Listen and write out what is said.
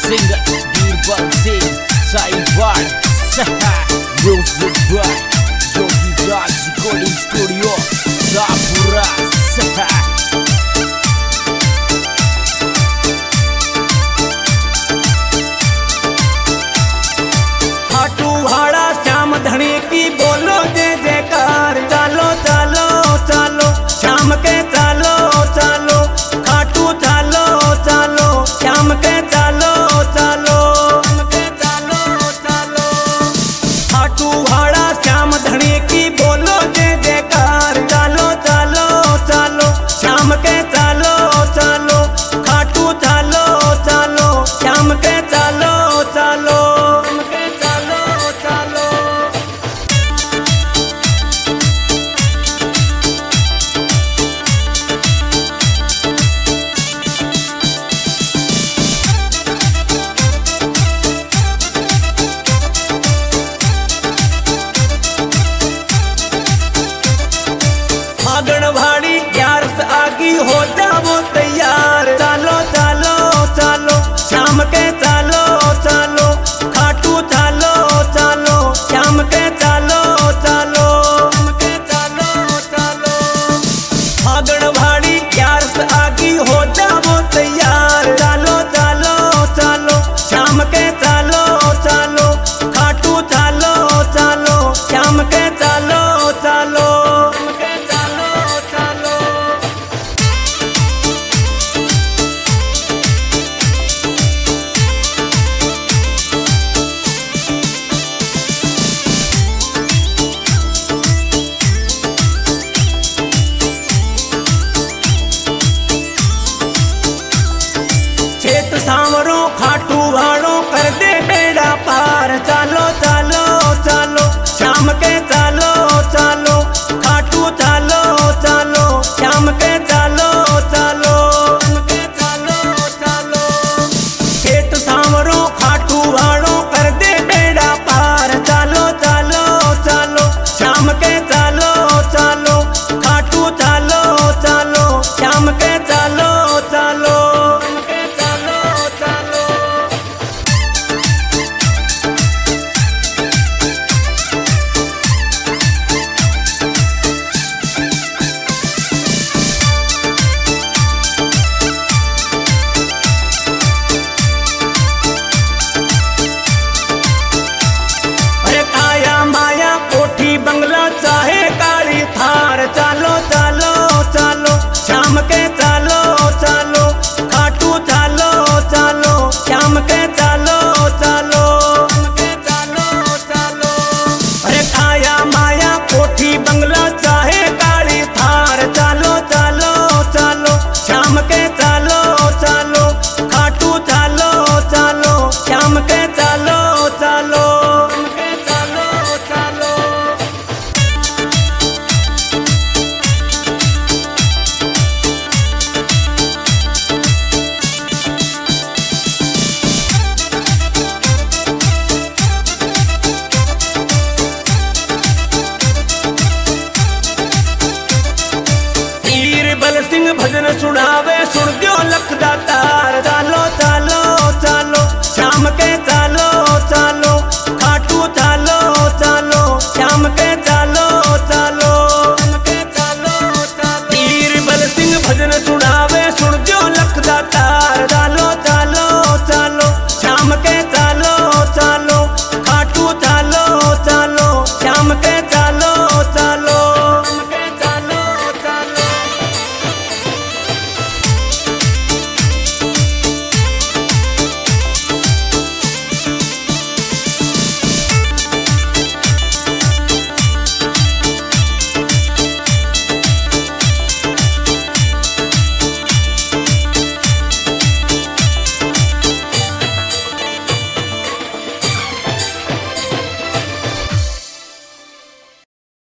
Singer Birbal Singh Sahiwal Music by Yogi Raj Recording Studio Sapura Khatu वाला श्याम धनी की बोलो जय जयकार। चलो चलो चलो श्याम के चलो चलो, खाटू चलो चलो श्याम के चलो चलो, चलो चलो खाटू वाला श्याम धनी की बोलो जय जयकार। चलो चलो चलो श्याम के चलो चलो, खाटू चलो चलो श्याम के चलो चलो। आंगनवाड़ी 11 आगी हो जाओ तैयार। चलो चलो चलो श्याम के चलो चलो, खाटू चलो चलो श्याम के चलो चलो, चलो चलो आंगनवाड़ी 11 आगी हो जाओ तैयार। चलो चलो चलो श्याम के चलो चलो, खाटू चलो चलो श्याम के चलो चलो। सांवरों खाटू वालों कर दे बेड़ा पार। चलो चलो चलो श्याम के